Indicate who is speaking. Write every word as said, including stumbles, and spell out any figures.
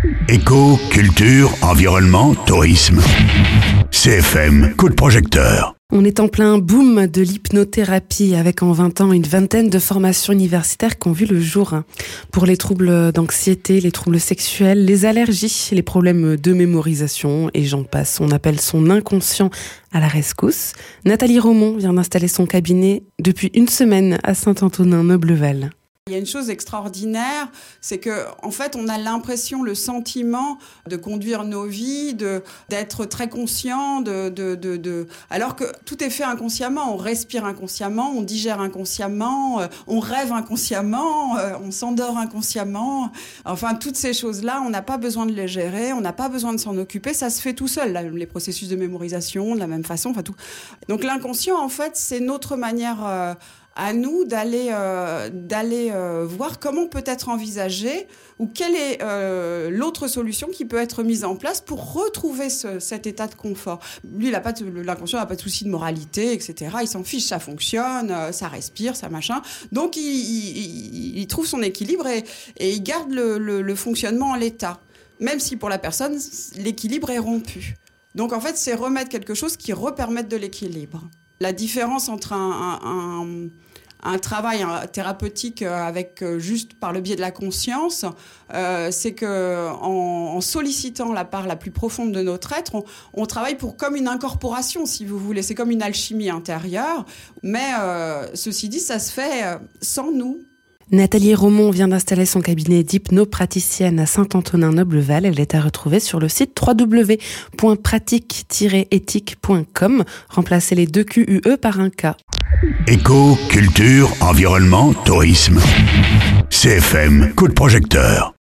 Speaker 1: Éco, culture, environnement, tourisme. C F M, coup de projecteur.
Speaker 2: On est en plein boom de l'hypnothérapie avec en vingt ans une vingtaine de formations universitaires qui ont vu le jour. Pour les troubles d'anxiété, les troubles sexuels, les allergies, les problèmes de mémorisation et j'en passe. On appelle son inconscient à la rescousse. Nathalie Romont vient d'installer son cabinet depuis une semaine à Saint-Antonin-Nobleval.
Speaker 3: Il y a une chose extraordinaire, c'est que en fait, on a l'impression, le sentiment de conduire nos vies, de d'être très conscient, de, de, de, de... alors que tout est fait inconsciemment. On respire inconsciemment, on digère inconsciemment, euh, on rêve inconsciemment, euh, on s'endort inconsciemment. Enfin, toutes ces choses-là, on n'a pas besoin de les gérer, on n'a pas besoin de s'en occuper. Ça se fait tout seul. Là, les processus de mémorisation, de la même façon, enfin tout. Donc l'inconscient, en fait, c'est notre manière euh, à nous d'aller euh, d'aller euh, voir comment peut être envisagé ou quelle est euh, l'autre solution qui peut être mise en place pour retrouver ce, cet état de confort. Lui, il a pas de, l'inconscient n'a pas de souci de moralité, et cetera. Il s'en fiche, ça fonctionne, euh, ça respire, ça machin. Donc, il, il, il, il trouve son équilibre et, et il garde le, le, le fonctionnement en l'état, même si pour la personne, l'équilibre est rompu. Donc, en fait, c'est remettre quelque chose qui repermette de l'équilibre. La différence entre un, un, un un travail thérapeutique avec juste par le biais de la conscience, euh, c'est que en, en sollicitant la part la plus profonde de notre être, on, on travaille pour comme une incorporation, si vous voulez. C'est comme une alchimie intérieure, mais euh, ceci dit, ça se fait sans nous.
Speaker 2: Nathalie Romont vient d'installer son cabinet d'hypnopraticienne à Saint-Antonin-Nobleval. Elle est à retrouver sur le site w w w point pratique tiret éthique point com. Remplacez les deux Q U E par un K.
Speaker 1: Éco, culture, environnement, tourisme. C F M, coup de projecteur.